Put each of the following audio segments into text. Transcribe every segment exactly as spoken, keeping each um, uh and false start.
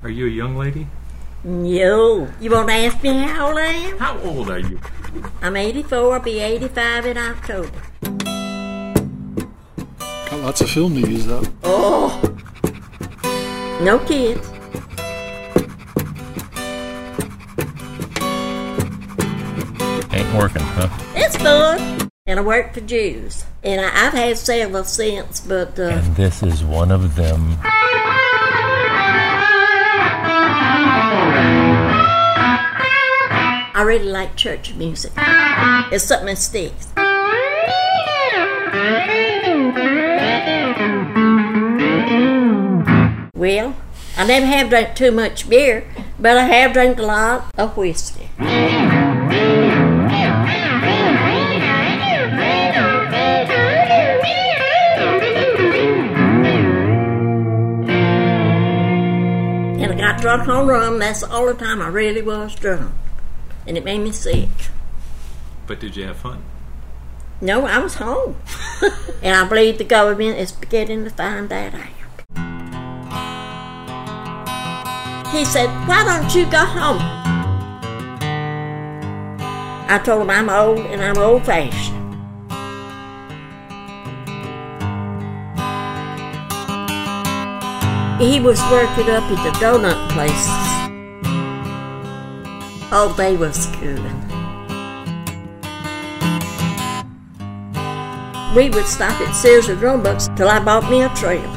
Are you a young lady? No. You want to ask me how old I am? How old are you? I'm eighty-four. I'll be eighty-five in October. Got lots of film to use up. Oh. No kids. Ain't working, huh? It's fun. And I work for Jews. And I, I've had several since, but... Uh, and this is one of them. I really like church music. It's something that sticks. Well, I never have drank too much beer, but I have drank a lot of whiskey. And I got drunk on rum. That's all the time I really was drunk. And it made me sick. But did you have fun? No, I was home. And I believe the government is beginning to find that out. He said, why don't you go home? I told him I'm old and I'm old-fashioned. He was working up at the donut places. Oh, they was good. We would stop at Sears and Roebuck's till I bought me a trailer.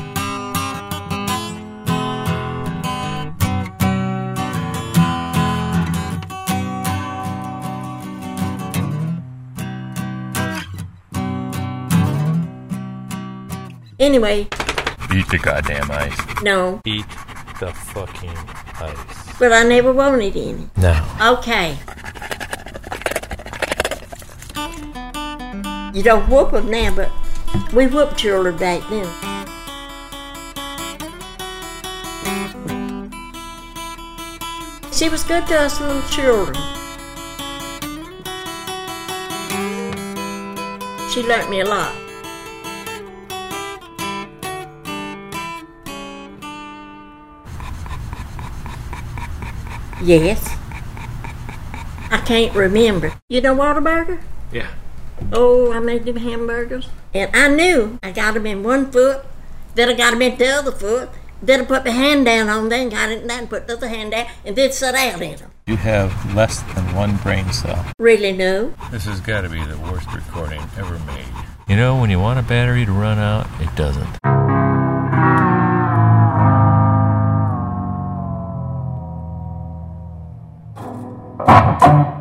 Anyway. Eat the goddamn ice. No. Eat the fucking ice. But I never wanted any. No. Okay. You don't whoop them now, but we whooped children back then. She was good to us little children. She learned me a lot. Yes. I can't remember. You know Whataburger? Yeah. Oh, I made them hamburgers. And I knew I got them in one foot, then I got them in the other foot, then I put my hand down on them, got it in that, and put the other hand down, and then sat out in them. You have less than one brain cell. Really, no. This has got to be the worst recording ever made. You know, when you want a battery to run out, it doesn't.